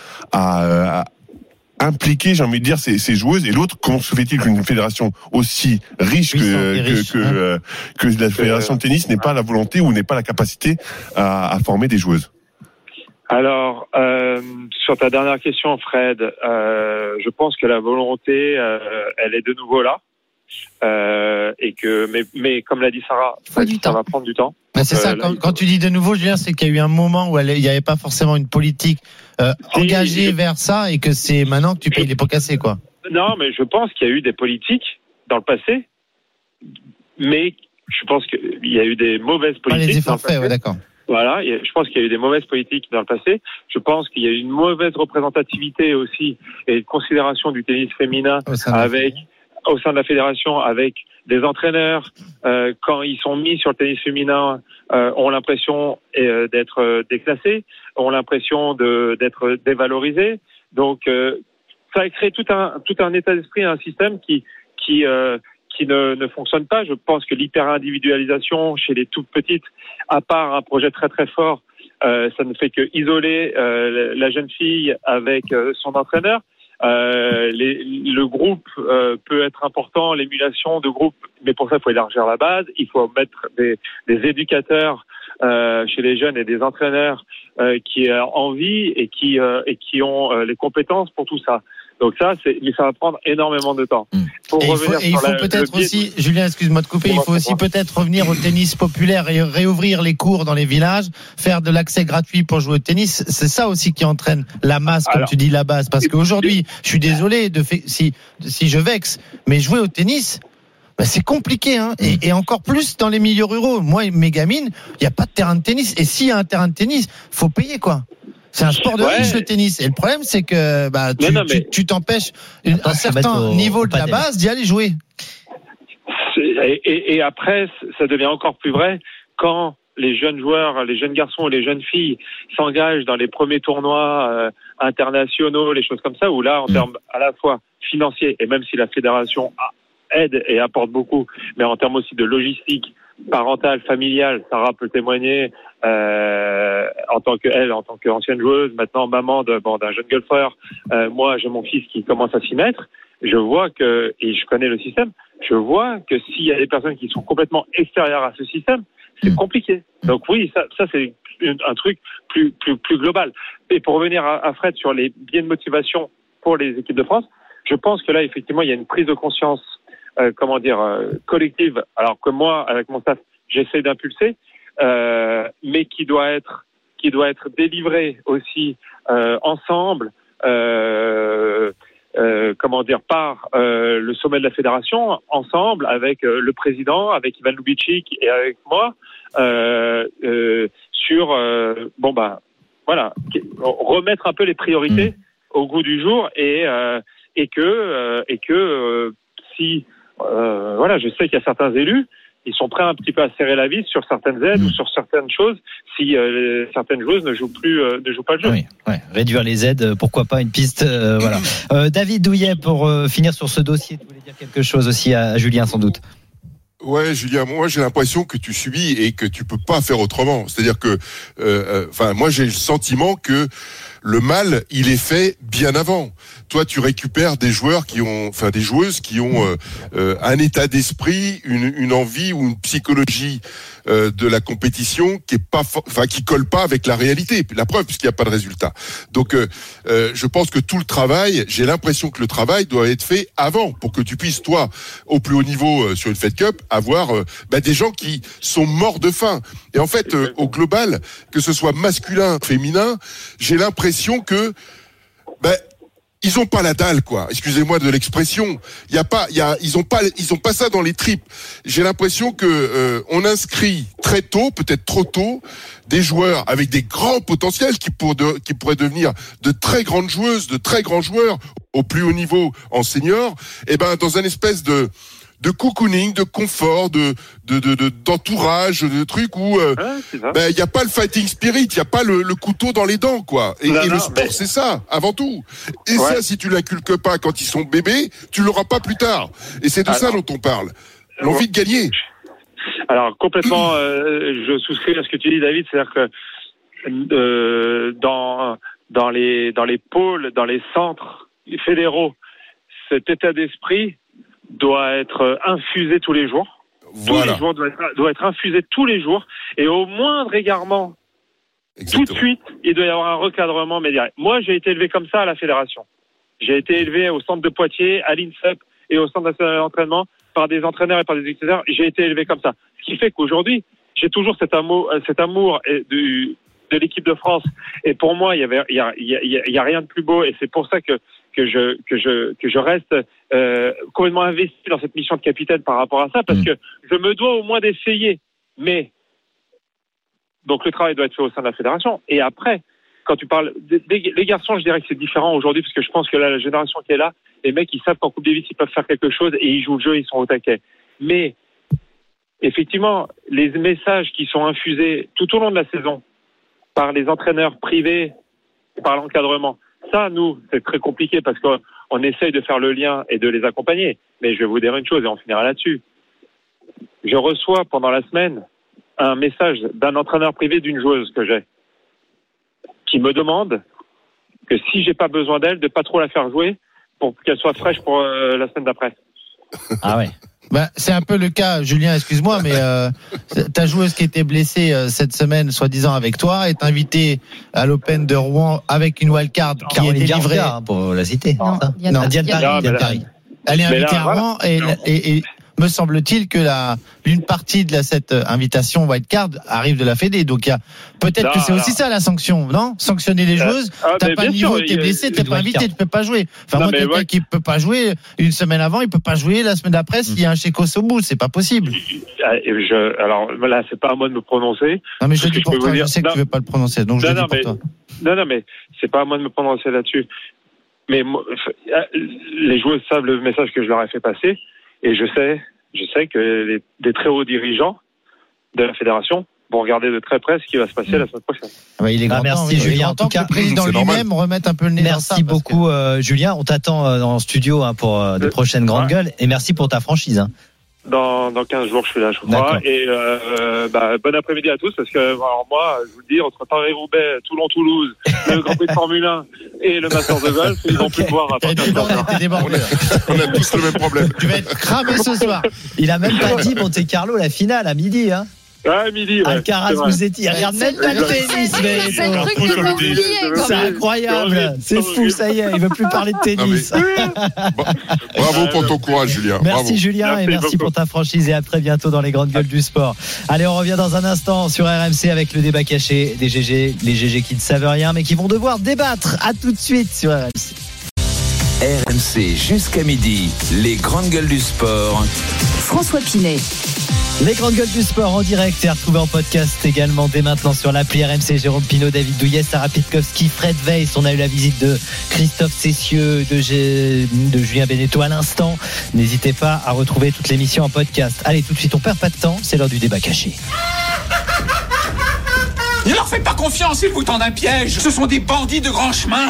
à impliquer, j'ai envie de dire, ces joueuses? Et l'autre, comment se fait-il qu'une fédération aussi riche que la fédération de tennis n'ait pas la volonté ou n'ait pas la capacité à former des joueuses? Alors, sur ta dernière question, Fred, je pense que la volonté, elle est de nouveau là. Et que, mais comme l'a dit Sarah, ça va prendre du temps. Mais c'est ça, quand tu dis de nouveau, Julien, c'est qu'il y a eu un moment où il n'y avait pas forcément une politique engagée vers ça, et que c'est maintenant que tu payes les pots cassés, quoi. Non, mais je pense qu'il y a eu des politiques dans le passé, mais je pense qu'il y a eu des mauvaises politiques. Pas les efforts faits, ouais, d'accord. Voilà, je pense qu'il y a eu des mauvaises politiques dans le passé. Je pense qu'il y a eu une mauvaise représentativité aussi et une considération du tennis féminin au sein de la fédération, avec des entraîneurs, quand ils sont mis sur le tennis féminin, ont l'impression d'être déclassés, ont l'impression d'être dévalorisés. Donc, ça a créé tout un état d'esprit, un système qui ne fonctionne pas. Je pense que l'hyper-individualisation chez les toutes petites, à part un projet très très fort, ça ne fait que isoler la jeune fille avec son entraîneur. Le groupe peut être important, l'émulation de groupe, mais pour ça il faut élargir la base, il faut mettre des éducateurs chez les jeunes et des entraîneurs qui ont envie et qui ont les compétences pour tout ça. Donc mais ça va prendre énormément de temps. Il faut peut-être aussi, Julien, excuse-moi de couper, il faut aussi peut-être revenir au tennis populaire et réouvrir les cours dans les villages, faire de l'accès gratuit pour jouer au tennis. C'est ça aussi qui entraîne la masse, comme tu dis, la base. Parce qu'aujourd'hui, je suis désolé si je vexe, mais jouer au tennis, c'est compliqué, hein. Et encore plus dans les milieux ruraux. Moi, mes gamines, il n'y a pas de terrain de tennis. Et s'il y a un terrain de tennis, faut payer, quoi. C'est un sport de riche, le tennis. Et le problème, c'est que tu t'empêches un certain niveau de la base d'y aller jouer. Et après, ça devient encore plus vrai quand les jeunes joueurs, les jeunes garçons ou les jeunes filles s'engagent dans les premiers tournois internationaux, les choses comme ça, où là, en termes à la fois financiers, et même si la fédération aide et apporte beaucoup, mais en termes aussi de logistique, parentale, familiale. Sarah peut témoigner en tant qu'ancienne joueuse, maintenant maman d'un jeune golfeur. Moi, j'ai mon fils qui commence à s'y mettre. Je vois que, et je connais le système, je vois que s'il y a des personnes qui sont complètement extérieures à ce système, c'est compliqué. Donc oui, ça c'est un truc plus global. Et pour revenir à Fred sur les biais de motivation pour les équipes de France, je pense que là, effectivement, il y a une prise de conscience, collective, alors que moi, avec mon staff, j'essaie d'impulser, mais qui doit être délivrée aussi ensemble, par le sommet de la fédération, ensemble avec le président, avec Ivan Lubitschik et avec moi, sur remettre un peu les priorités au goût du jour et que je sais qu'il y a certains élus, ils sont prêts un petit peu à serrer la vis sur certaines aides ou sur certaines choses si certaines joueuses ne jouent pas le jeu. Oui, ouais. Réduire les aides, pourquoi pas une piste, voilà. David Douillet, pour finir sur ce dossier, tu voulais dire quelque chose aussi à Julien sans doute. Ouais, Julien, moi j'ai l'impression que tu subis et que tu peux pas faire autrement. C'est-à-dire que, moi j'ai le sentiment que le mal, il est fait bien avant. Toi, tu récupères des joueurs des joueuses qui ont un état d'esprit, une envie ou une psychologie de la compétition qui colle pas avec la réalité. La preuve, puisqu'il n'y a pas de résultat. Donc, je pense que tout le travail, j'ai l'impression que le travail doit être fait avant pour que tu puisses, toi, au plus haut niveau sur une Fed Cup, avoir des gens qui sont morts de faim. Et en fait, au global, que ce soit masculin, féminin, j'ai l'impression que ils ont pas la dalle, quoi. Excusez-moi de l'expression. Ils ont pas ça dans les tripes. J'ai l'impression que on inscrit très tôt, peut-être trop tôt, des joueurs avec des grands potentiels qui pourraient devenir de très grandes joueuses, de très grands joueurs au plus haut niveau en senior. Dans un espèce de cocooning, de confort, d'entourage, de trucs où il y a pas le fighting spirit, il y a pas le couteau dans les dents, quoi. Et le sport, c'est ça avant tout. Et ça, si tu l'inculques pas quand ils sont bébés, tu l'auras pas plus tard. Et c'est de ça dont on parle. L'envie de gagner. Alors complètement, je souscris à ce que tu dis, David. C'est-à-dire que dans les pôles, dans les centres fédéraux, cet état d'esprit doit être infusé tous les jours. Voilà. Tous les jours doit être infusé tous les jours. Et au moindre égarement, tout de suite, il doit y avoir un recadrement médiatique. Moi, j'ai été élevé comme ça à la fédération. J'ai été élevé au centre de Poitiers, à l'INSEP et au centre national d'entraînement par des entraîneurs et par des éducateurs. J'ai été élevé comme ça. Ce qui fait qu'aujourd'hui, j'ai toujours cet amour de l'équipe de France. Et pour moi, il y a rien de plus beau. Et c'est pour ça que je reste complètement investi dans cette mission de capitaine par rapport à ça, parce que je me dois au moins d'essayer. Mais donc le travail doit être fait au sein de la fédération. Et après, quand tu parles des garçons, je dirais que c'est différent aujourd'hui, parce que je pense que là, la génération qui est là, les mecs, ils savent qu'en Coupe Davis, ils peuvent faire quelque chose et ils jouent le jeu, ils sont au taquet. Mais effectivement, les messages qui sont infusés tout au long de la saison par les entraîneurs privés, par l'encadrement, ça, nous, c'est très compliqué parce qu'on essaye de faire le lien et de les accompagner. Mais je vais vous dire une chose et on finira là-dessus. Je reçois pendant la semaine un message d'un entraîneur privé d'une joueuse que j'ai, qui me demande que si j'ai pas besoin d'elle, de pas trop la faire jouer pour qu'elle soit fraîche pour la semaine d'après. Ah ouais. C'est un peu le cas, Julien, excuse-moi, mais ta joueuse qui était blessée cette semaine, soi-disant avec toi, est invitée à l'Open de Rouen avec une wildcard qui est délivrée. Pour la citer. Non, Diane Paris. Elle est invitée à Rouen et me semble-t-il que une partie de cette invitation wildcard arrive de la Fédé. Donc peut-être que c'est aussi ça la sanction, non ? Sanctionner les joueuses. T'as pas le niveau, t'es blessé, t'es pas invité, tu peux pas jouer. Enfin, moi, quelqu'un qui peut pas jouer une semaine avant, il peut pas jouer la semaine d'après s'il y a un chécos au bout, c'est pas possible. Alors là, c'est pas à moi de me prononcer. Non, mais je le dis pour toi, je sais que tu veux pas le prononcer, donc je le dis pour toi. Non, mais c'est pas à moi de me prononcer là-dessus. Mais les joueuses savent le message que je leur ai fait passer. Et je sais que des très hauts dirigeants de la fédération vont regarder de très près ce qui va se passer la semaine prochaine. Il est grand merci temps, Julien. En tout cas, le président lui-même remette un peu le nez dans ça. Merci beaucoup Julien. On t'attend en studio pour de prochaines grandes gueules. Et merci pour ta franchise. Dans 15 jours, je suis là, je crois. D'accord. Et bon après-midi à tous, parce que alors moi, je vous le dis, entre Paris-Roubaix, Toulon-Toulouse, le Grand Prix de Formule 1 et le Masters de golf, ils vont plus boire à partir de maintenant. On a tous le même problème. Tu vas être cramé ce soir. Il a même pas dit Monte Carlo la finale à midi, hein. Ah, midi, ouais. Alcaraz Musetti, il regarde même pas le tennis, mais c'est le truc que vous oubliez, quand c'est même. incroyable, c'est fou, ça y est, il veut plus parler de tennis. Bravo pour ton courage, Julien. Merci Bravo. Julien et merci pour ta franchise et à très bientôt dans les grandes gueules du sport. Allez, on revient dans un instant sur RMC avec le débat caché des GG, les GG qui ne savent rien mais qui vont devoir débattre. À tout de suite sur RMC. RMC jusqu'à midi, les grandes gueules du sport. François Pinet. Les grandes gueules du sport en direct et à retrouver en podcast également dès maintenant sur l'appli RMC. Jérôme Pinault, David Douillet, Sarah Pitkowski, Fred Weiss. On a eu la visite de Christophe Cessieux, de Julien Beneteau à l'instant. N'hésitez pas à retrouver toute l'émission en podcast. Allez, tout de suite, on perd pas de temps, c'est l'heure du débat caché. Ne leur faites pas confiance, ils vous tendent un piège. Ce sont des bandits de grand chemin.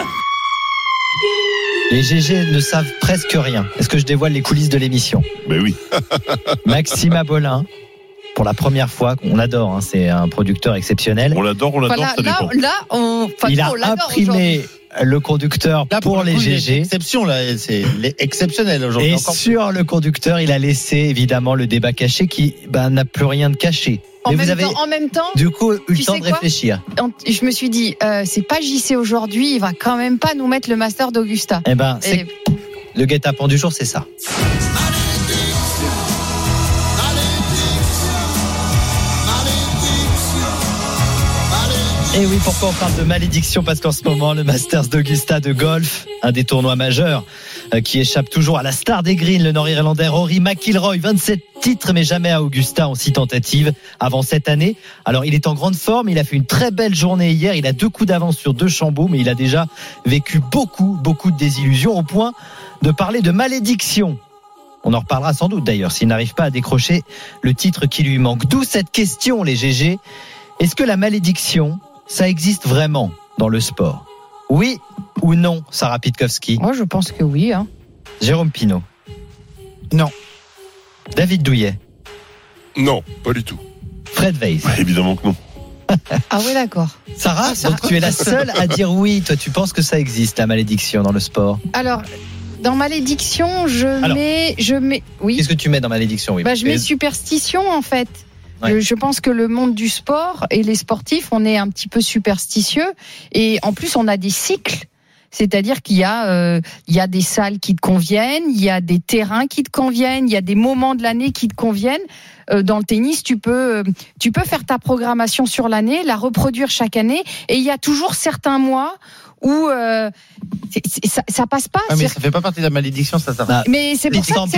Les GG ne savent presque rien. Est-ce que je dévoile les coulisses de l'émission ? Ben oui. Maxime Abolin, pour la première fois, on l'adore, hein, c'est un producteur exceptionnel. On l'adore, Voilà, ça dépend. Il a imprimé le conducteur Là, pour les GG. Exception, là, c'est exceptionnel aujourd'hui. Et sur le conducteur, il a laissé évidemment le débat caché qui n'a plus rien de caché. En même temps, du coup, eu le temps de réfléchir. Je me suis dit, c'est pas JC aujourd'hui, il va quand même pas nous mettre le Master d'Augusta. Eh ben, le guet-apens du jour, c'est ça. Et oui, pourquoi on parle de malédiction ? Parce qu'en ce moment, le Masters d'Augusta de golf, un des tournois majeurs qui échappe toujours à la star des greens, le Nord-Irlandais Rory McIlroy, 27 titres mais jamais à Augusta en 6 tentatives avant cette année. Alors il est en grande forme, il a fait une très belle journée hier, il a 2 coups d'avance sur DeChambeau, mais il a déjà vécu beaucoup de désillusions au point de parler de malédiction. On en reparlera sans doute d'ailleurs s'il n'arrive pas à décrocher le titre qui lui manque. D'où cette question, les GG. Est-ce que la malédiction, ça existe vraiment dans le sport ? Oui ou non, Sarah Pitkowski ? Moi, je pense que oui. Hein. Jérôme Pinault ? Non. David Douillet ? Non, pas du tout. Fred Weiss ? Évidemment que non. Ah ouais, d'accord. Sarah, donc tu es la seule à dire oui. Toi, tu penses que ça existe, la malédiction dans le sport ? Alors, dans malédiction, je mets. Oui. Qu'est-ce que tu mets dans malédiction ? Oui. Je mets superstition, en fait. Ouais. Je pense que le monde du sport et les sportifs, on est un petit peu superstitieux. Et en plus, on a des cycles. C'est-à-dire qu'il y a des salles qui te conviennent, il y a des terrains qui te conviennent, il y a des moments de l'année qui te conviennent. Dans le tennis, tu peux faire ta programmation sur l'année, la reproduire chaque année. Et il y a toujours certains mois où ça passe pas. Ah, mais ça fait pas partie de la malédiction, ça. Mais c'est pour ça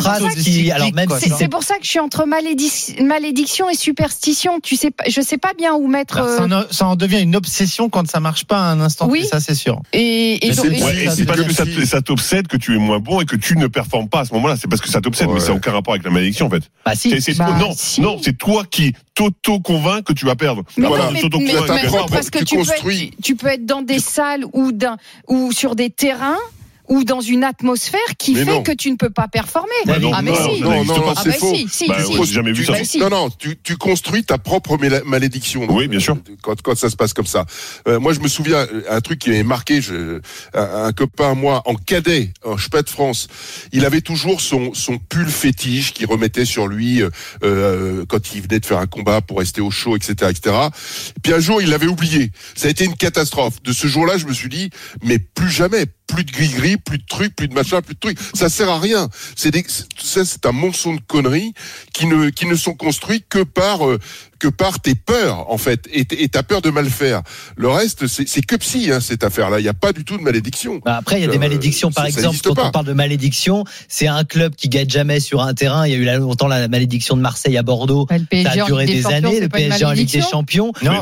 que je suis entre malédiction et superstition. Je sais pas bien où mettre. Alors, ça en devient une obsession quand ça marche pas à un instant. Oui. Ça c'est sûr. Et c'est parce que ça t'obsède que tu es moins bon et que tu ne performes pas à ce moment-là. C'est parce que ça t'obsède, mais ça n'a aucun rapport avec la malédiction en fait. Bah si. Non, c'est toi qui t'auto-convainc que tu vas perdre. Mais parce que tu peux être dans des salles ou sur des terrains ou dans une atmosphère qui fait que tu ne peux pas performer. Non, c'est faux. J'ai jamais vu ça. Non, tu construis ta propre malédiction. Oui, bien sûr. Quand ça se passe comme ça. Moi, je me souviens, un truc qui m'avait marqué, un copain à moi, en cadet, en Championnat de France, il avait toujours son pull fétiche qu'il remettait sur lui quand il venait de faire un combat pour rester au chaud, etc., etc. Et puis un jour, il l'avait oublié. Ça a été une catastrophe. De ce jour-là, je me suis dit, mais plus jamais, plus de gris-gris, plus de trucs, plus de machin, plus de trucs. Ça sert à rien. C'est un monceau de conneries qui ne sont construits que par tes peurs, en fait, et ta peur de mal faire. Le reste, c'est que psy, cette affaire-là. Il n'y a pas du tout de malédiction. Après, il y a des malédictions. Par exemple, quand on parle de malédiction, c'est un club qui gagne jamais sur un terrain. Il y a eu longtemps la malédiction de Marseille à Bordeaux. Ça a duré des années. Le PSG en Ligue des Champions. Non,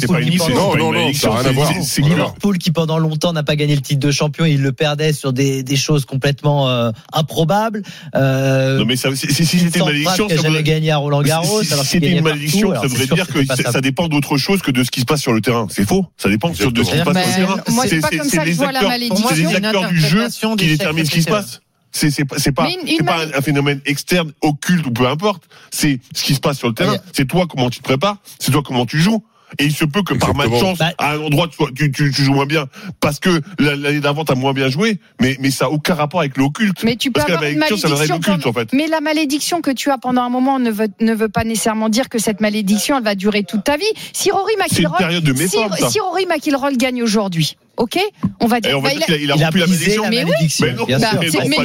c'est Liverpool qui pendant longtemps n'a pas gagné le titre de champion. Il le perdait sur des choses complètement improbables. Non, mais si c'était une malédiction, ça jamais gagné à Roland-Garros. Si c'était une malédiction, ça voudrait dire que ça dépend d'autre chose que de ce qui se passe sur le terrain. C'est faux. Ça dépend de ce qui se passe sur le terrain. Moi, c'est pas comme ça que je vois la malédiction. C'est les acteurs du jeu qui déterminent ce qui se passe. C'est pas un phénomène externe, occulte ou peu importe. C'est ce qui se passe sur le terrain. C'est toi comment tu te prépares, c'est toi comment tu joues. Et il se peut que par malchance, à un endroit, tu joues moins bien parce que l'année d'avant, t'as moins bien joué, mais ça n'a aucun rapport avec l'occulte. Mais tu peux parce que avoir une malédiction l'occulte, en fait. Mais la malédiction que tu as pendant un moment ne veut pas nécessairement dire que cette malédiction, elle va durer toute ta vie. Si Rory McIlroy gagne aujourd'hui, ok, on va dire. Il a rompu la malédiction. Mais oui, bien sûr.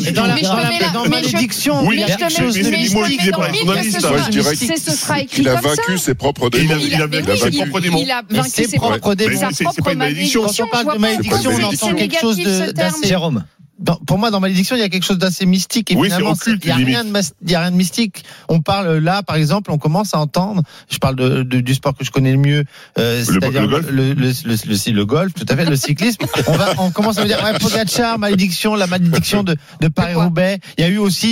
Ce sera écrit il a comme ça. vaincu ses propres démons. Il a vaincu ses propres démons. Il a vaincu ses propres démons. C'est pas une malédiction. Quand on parle de malédiction, on entend quelque chose d'assez. Jérôme. Pour moi, dans malédiction, il y a quelque chose d'assez mystique. Et oui, finalement, occulte, il y a rien de mystique. On parle là, par exemple, on commence à entendre. Je parle du sport que je connais le mieux, c'est-à-dire le golf, tout à fait, le cyclisme. On commence à me dire, ouais, Pogacar, malédiction, la malédiction de Paris-Roubaix. Il y a eu aussi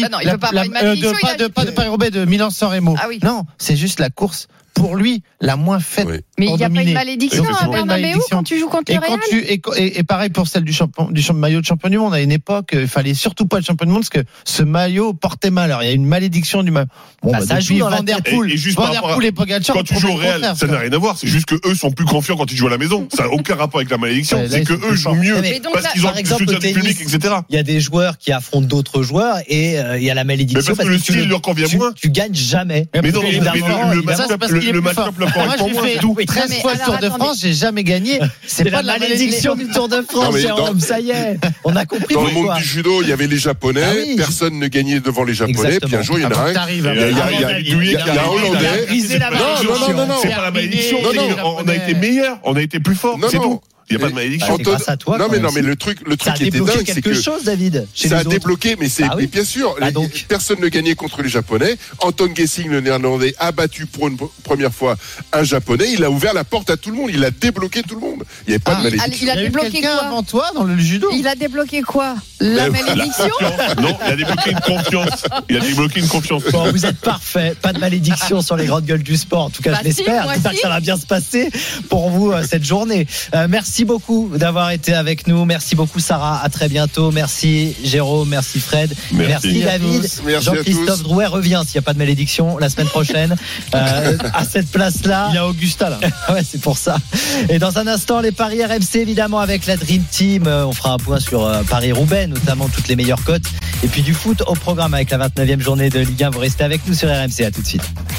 pas de Paris-Roubaix, de Milan-San Remo. Ah oui. Non, c'est juste la course. Pour lui, la moins faite. Oui. Mais il n'y a pas une malédiction à Bernabéu quand tu joues contre le Real. Et pareil pour celle du maillot de champion du monde. À une époque, il fallait surtout pas le champion du monde parce que ce maillot portait malheur. Il y a une malédiction du maillot. Ça joue dans Van Der Poel. Et juste par rapport et Pogacar, quand tu joues au Real, ça n'a rien à voir. C'est juste que eux sont plus confiants quand ils jouent à la maison. Ça n'a aucun rapport avec la malédiction. C'est que eux jouent mieux parce qu'ils ont le soutien du public, etc. Il y a des joueurs qui affrontent d'autres joueurs et il y a la malédiction parce que le style leur convient moins. Tu gagnes jamais. Mais non, le match-up moi, j'ai fait 13 fois le Tour de France, j'ai jamais gagné. C'est pas la malédiction du Tour de France, Jérôme. Ça y est, on a compris. Dans le monde du judo, il y avait les Japonais. Personne ne gagnait devant les Japonais. Puis un jour, il y en a un. Il y a un Hollandais. Non, c'est pas la malédiction. On a été meilleurs, on a été plus forts. C'est tout. Il n'y a pas de malédiction. Grâce à toi, non, mais le truc qui était dingue, c'est que quelque chose, David. Ça a débloqué, mais c'est bien sûr. Personne ne gagnait contre les Japonais. Anton Gessing, le Néerlandais, a battu pour une première fois un Japonais. Il a ouvert la porte à tout le monde. Il a débloqué tout le monde. Il n'y avait pas de malédiction. Il a débloqué quoi avant toi dans le judo? Il a débloqué quoi? La malédiction? Non, il a débloqué une confiance. Bon, vous êtes parfait. Pas de malédiction sur les grandes gueules du sport. En tout cas, je l'espère. J'espère que ça va bien se passer pour vous cette journée. Merci beaucoup d'avoir été avec nous. Merci beaucoup Sarah. À très bientôt. Merci Jérôme. Merci Fred. Merci David. Jean-Christophe Drouet revient s'il n'y a pas de malédiction la semaine prochaine à cette place-là. Il y a Augusta là. Ouais, c'est pour ça. Et dans un instant, les paris RMC évidemment avec la Dream Team. On fera un point sur Paris-Roubaix, notamment toutes les meilleures cotes. Et puis du foot au programme avec la 29e journée de Ligue 1. Vous restez avec nous sur RMC. À tout de suite.